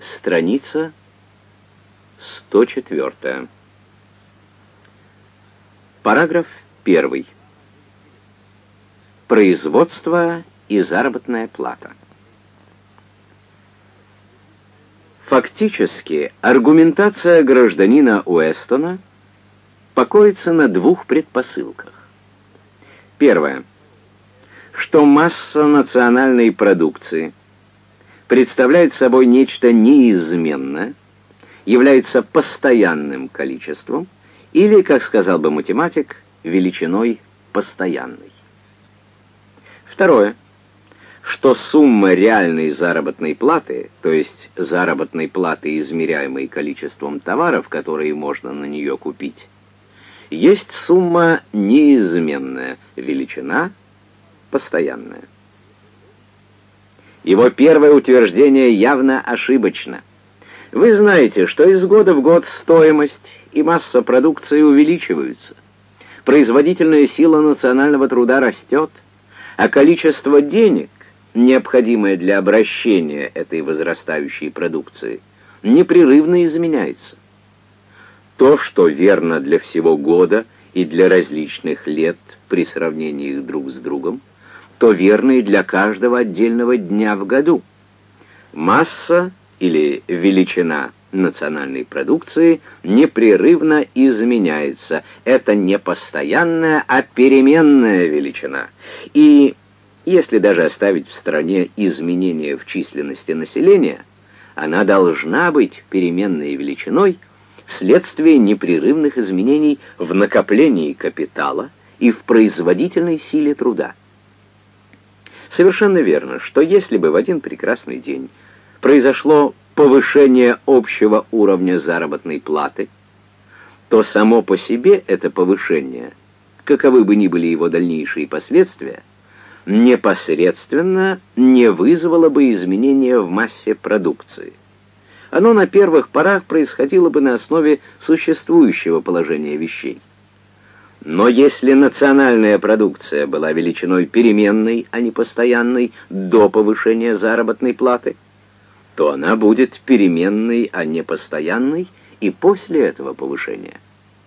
Страница 104. Параграф 1. Производство и заработная плата. Фактически, аргументация гражданина Уэстона покоится на двух предпосылках. Первое. Что масса национальной продукции представляет собой нечто неизменное, является постоянным количеством или, как сказал бы математик, величиной постоянной. Второе. Что сумма реальной заработной платы, то есть заработной платы, измеряемой количеством товаров, которые можно на нее купить, есть сумма неизменная, величина постоянная. Его первое утверждение явно ошибочно. Вы знаете, что из года в год стоимость и масса продукции увеличиваются, производительная сила национального труда растет, а количество денег, необходимое для обращения этой возрастающей продукции, непрерывно изменяется. То, что верно для всего года и для различных лет при сравнении их друг с другом, то верно и для каждого отдельного дня в году. Масса или величина национальной продукции непрерывно изменяется. Это не постоянная, а переменная величина. И если даже оставить в стороне изменения в численности населения, она должна быть переменной величиной вследствие непрерывных изменений в накоплении капитала и в производительной силе труда. Совершенно верно, что если бы в один прекрасный день произошло повышение общего уровня заработной платы, то само по себе это повышение, каковы бы ни были его дальнейшие последствия, непосредственно не вызвало бы изменения в массе продукции. Оно на первых порах происходило бы на основе существующего положения вещей. Но если национальная продукция была величиной переменной, а не постоянной до повышения заработной платы, то она будет переменной, а не постоянной и после этого повышения.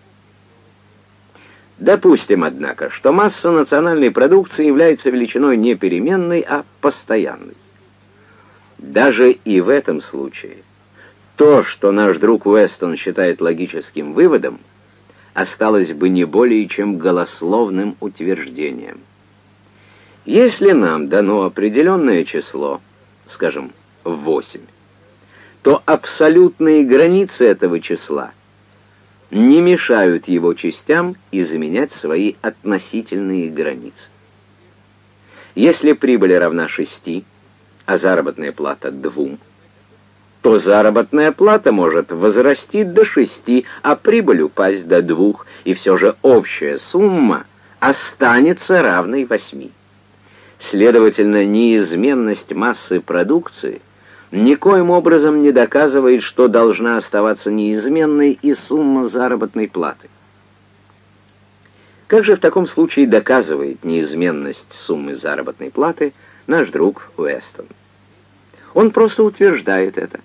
Допустим, однако, что масса национальной продукции является величиной не переменной, а постоянной. Даже и в этом случае то, что наш друг Уэстон считает логическим выводом, осталось бы не более чем голословным утверждением. Если нам дано определенное число, скажем, 8, то абсолютные границы этого числа не мешают его частям изменять свои относительные границы. Если прибыль равна 6, а заработная плата 2, то заработная плата может возрасти до 6, а прибыль упасть до 2, и все же общая сумма останется равной 8. Следовательно, неизменность массы продукции никоим образом не доказывает, что должна оставаться неизменной и сумма заработной платы. Как же в таком случае доказывает неизменность суммы заработной платы наш друг Уэстон? Он просто утверждает это.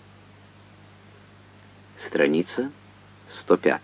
Страница 105.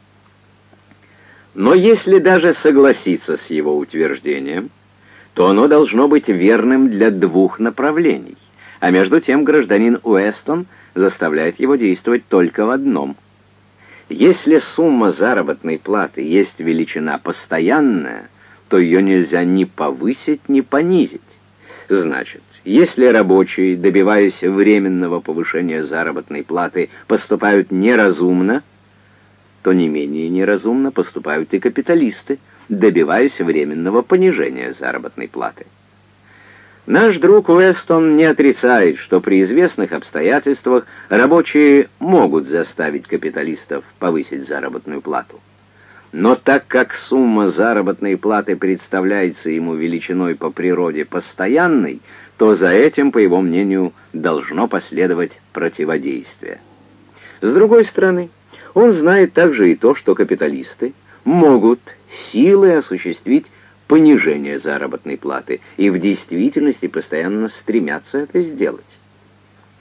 Но если даже согласиться с его утверждением, то оно должно быть верным для двух направлений, а между тем гражданин Уэстон заставляет его действовать только в одном. Если сумма заработной платы есть величина постоянная, то ее нельзя ни повысить, ни понизить. Значит, если рабочие, добиваясь временного повышения заработной платы, поступают неразумно, то не менее неразумно поступают и капиталисты, добиваясь временного понижения заработной платы. Наш друг Уэстон не отрицает, что при известных обстоятельствах рабочие могут заставить капиталистов повысить заработную плату. Но так как сумма заработной платы представляется ему величиной по природе постоянной, то за этим, по его мнению, должно последовать противодействие. С другой стороны, он знает также и то, что капиталисты могут силой осуществить понижение заработной платы и в действительности постоянно стремятся это сделать.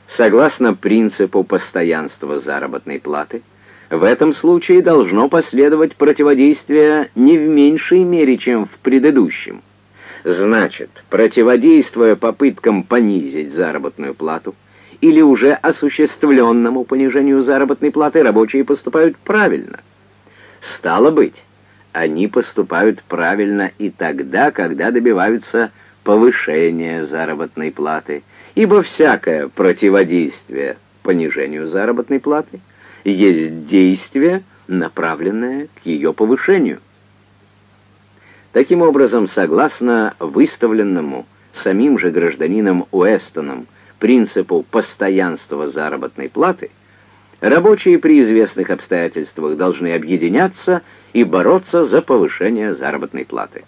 Согласно принципу постоянства заработной платы, в этом случае должно последовать противодействие не в меньшей мере, чем в предыдущем. Значит, противодействуя попыткам понизить заработную плату или уже осуществленному понижению заработной платы, рабочие поступают правильно. Стало быть, они поступают правильно и тогда, когда добиваются повышения заработной платы, ибо всякое противодействие понижению заработной платы есть действие, направленное к ее повышению. Таким образом, согласно выставленному самим же гражданином Уэстоном принципу постоянства заработной платы, рабочие при известных обстоятельствах должны объединяться и бороться за повышение заработной платы.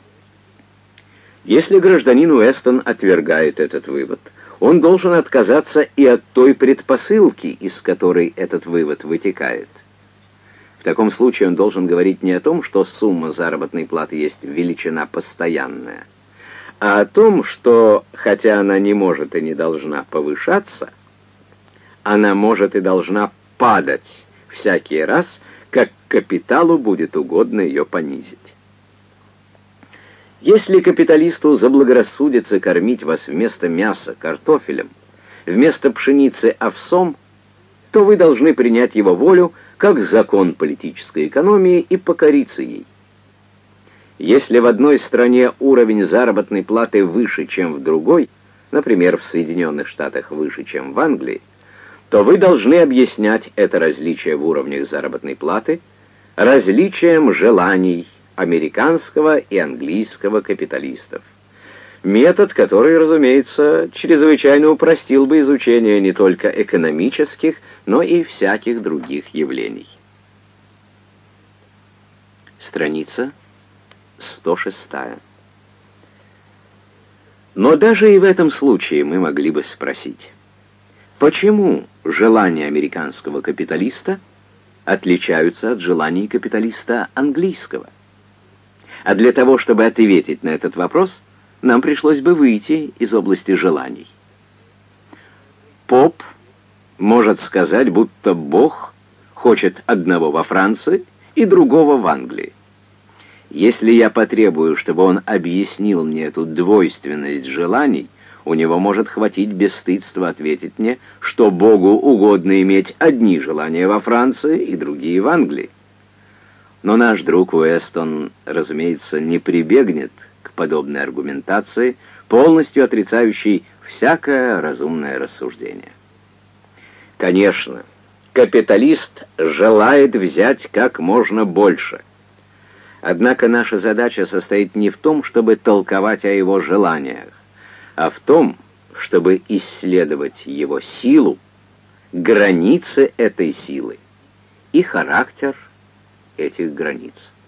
Если гражданин Уэстон отвергает этот вывод, он должен отказаться и от той предпосылки, из которой этот вывод вытекает. В таком случае он должен говорить не о том, что сумма заработной платы есть величина постоянная, а о том, что, хотя она не может и не должна повышаться, она может и должна падать всякий раз, как капиталу будет угодно ее понизить. Если капиталисту заблагорассудится кормить вас вместо мяса картофелем, вместо пшеницы овсом, то вы должны принять его волю как закон политической экономии и покориться ей. Если в одной стране уровень заработной платы выше, чем в другой, например, в Соединенных Штатах выше, чем в Англии, то вы должны объяснять это различие в уровнях заработной платы различием желаний американского и английского капиталистов. Метод, который, разумеется, чрезвычайно упростил бы изучение не только экономических, но и всяких других явлений. Страница 106. Но даже и в этом случае мы могли бы спросить, почему желания американского капиталиста отличаются от желаний капиталиста английского? А для того, чтобы ответить на этот вопрос, нам пришлось бы выйти из области желаний. Поп может сказать, будто Бог хочет одного во Франции и другого в Англии. Если я потребую, чтобы он объяснил мне эту двойственность желаний, у него может хватить бесстыдства ответить мне, что Богу угодно иметь одни желания во Франции и другие в Англии. Но наш друг Уэстон, разумеется, не прибегнет к подобной аргументации, полностью отрицающей всякое разумное рассуждение. Конечно, капиталист желает взять как можно больше. Однако наша задача состоит не в том, чтобы толковать о его желаниях, а в том, чтобы исследовать его силу, границы этой силы и характер этих границ.